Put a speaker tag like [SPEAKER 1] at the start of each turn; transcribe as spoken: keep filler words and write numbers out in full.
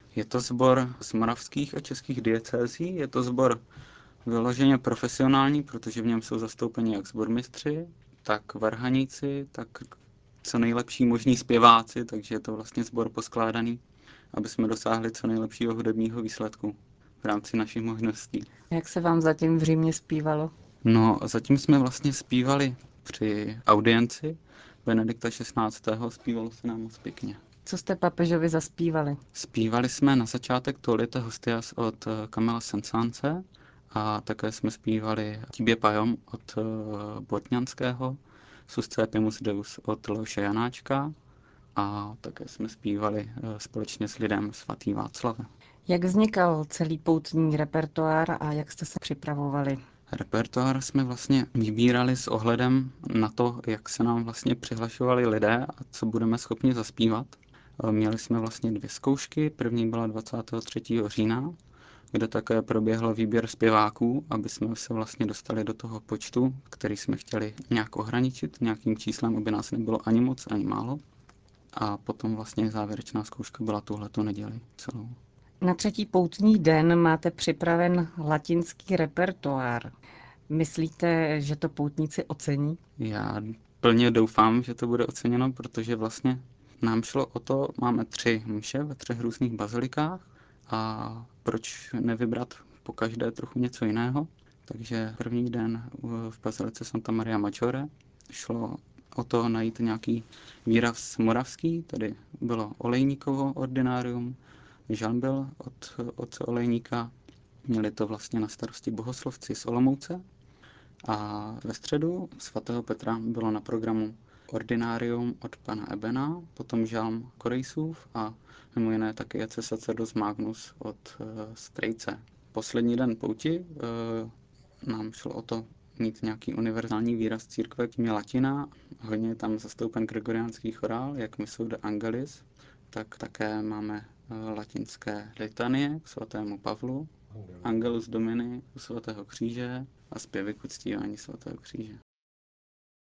[SPEAKER 1] Je to sbor z moravských a českých diecézí, je to sbor vyloženě profesionální, protože v něm jsou zastoupeni jak sbormistři, tak varhaníci, tak co nejlepší možní zpěváci, takže je to vlastně sbor poskládaný, aby jsme dosáhli co nejlepšího hudebního výsledku v rámci našich možností.
[SPEAKER 2] Jak se vám zatím v Římě zpívalo?
[SPEAKER 1] No a zatím jsme vlastně zpívali při audienci Benedikta šestnáctého. Zpívalo se nám moc pěkně.
[SPEAKER 2] Co jste papežovi zaspívali?
[SPEAKER 1] Zpívali jsme na začátek Tolite Hostias od Kamila Sensance a také jsme zpívali Tibě Pajom od Botňanského, Suscepimus Deus od Leoše Janáčka a také jsme zpívali společně s lidem svatý Václav.
[SPEAKER 2] Jak vznikal celý poutní repertoár a jak jste se připravovali?
[SPEAKER 1] Repertoár jsme vlastně vybírali s ohledem na to, jak se nám vlastně přihlašovali lidé a co budeme schopni zaspívat. Měli jsme vlastně dvě zkoušky. První byla dvacátého třetího října, kde také proběhl výběr zpěváků, aby jsme se vlastně dostali do toho počtu, který jsme chtěli nějak ohraničit, nějakým číslem, aby nás nebylo ani moc, ani málo. A potom vlastně závěrečná zkouška byla tuhletu neděli celou.
[SPEAKER 2] Na třetí poutní den máte připraven latinský repertoár. Myslíte, že to poutníci ocení?
[SPEAKER 1] Já plně doufám, že to bude oceněno, protože vlastně nám šlo o to, máme tři mše ve třech různých bazilikách a proč nevybrat po každé trochu něco jiného. Takže první den v bazilice Santa Maria Maggiore šlo o to najít nějaký výraz moravský, tedy bylo olejníkovo ordinárium, žanbel od otce olejníka, měli to vlastně na starosti bohoslovci z Olomouce. A ve středu svatého Petra bylo na programu ordinárium od pana Ebena, potom žalm Korejsův a mimo jiné taky Ecce Sacerdos Magnus od uh, Strejce. Poslední den pouti uh, nám šlo o to mít nějaký univerzální výraz církve, tím je latina. Hodně je tam zastoupen gregoriánský chorál, jak Missou de Angelis, tak také máme uh, latinské litanie k svatému Pavlu, Angelus Domini u svatého kříže a zpěvy k uctívání svatého kříže.